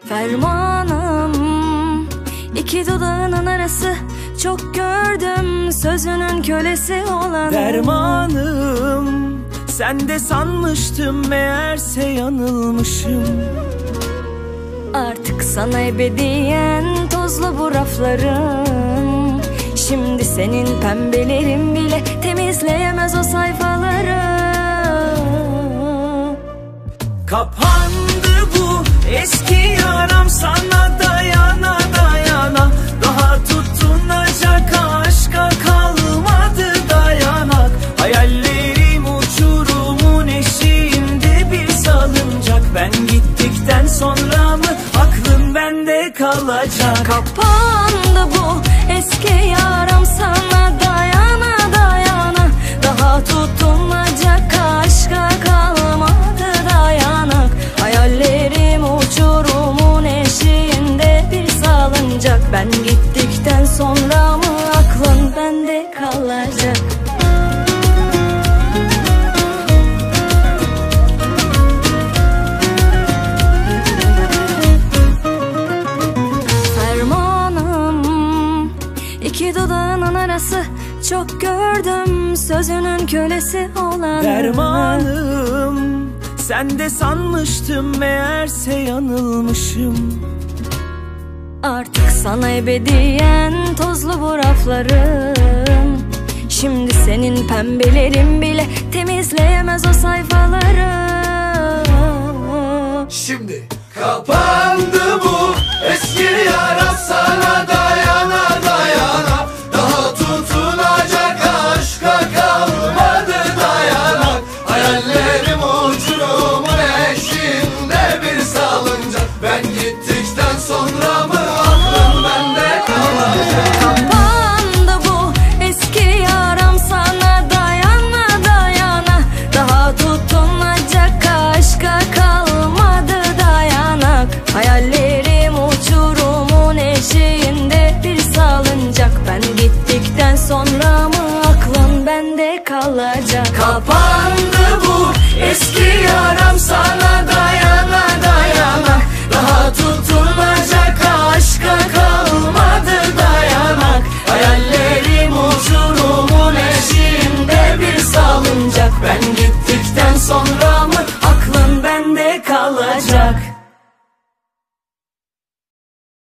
Fermanım, iki dudağının arası, çok gördüm sözünün kölesi olan. Dermanım, sen de sanmıştım, meğerse yanılmışım. Artık sana ebediyen tozlu bu raflarım. Şimdi senin pembelerin bile temizleyemez o sayfaları. Kapandı bu eski yaram, sana dayana dayana. Daha tutunacak aşka kalmadı dayanak. Hayallerim uçurumun eşiğinde bir salıncak. Ben gittikten sonra mı aklın bende kalacak? Kapandı bu eski yaram, sana dayana dayana. Daha tutunacak aşka kalmadı dayanak. Hayallerim uçurumun eşiğinde bir salıncak. Ben gittikten sonra mı aklın bende kalacak? Fermanım, iki dudağının arası, çok gördüm sözünün kölesi olan. Dermanım, sen de sanmıştım, meğerse yanılmışım. Artık sana ebediyen tozlu bu raflarım. Şimdi senin pembelerin bile temizleyemez o sayfaları. Şimdi kapandı bu eski yara, sana dayana dayana. Daha tutunacak aşka kalmadı dayanak. Hayallerim uçurumun eşiğinde bir salıncak. Ben gittikten sonra mı aklım bende kalacak? Kapandı bu eski yaram, sana dayana dayana. Daha tutunacak aşka kalmadı dayanak. Hayallerim uçurumun eşiğinde bir salıncak. Ben gittikten sonra mı aklın bende kalacak? Kapandı bu eski yaram, sana da